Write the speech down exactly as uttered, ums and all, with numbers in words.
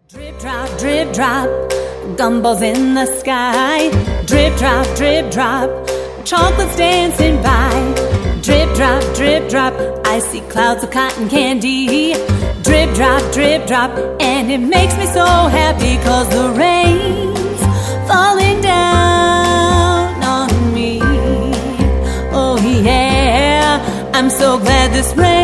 Drip, drop, drip, drop, gumballs in the sky. Drip, drop, drip, drop, chocolates dancing by. Drip, drop, drip, drop, I see clouds of cotton candy. Drip, drop, drip, drop, and it makes me so happy, 'cause the rain's falling down on me. Oh yeah, I'm so glad this rain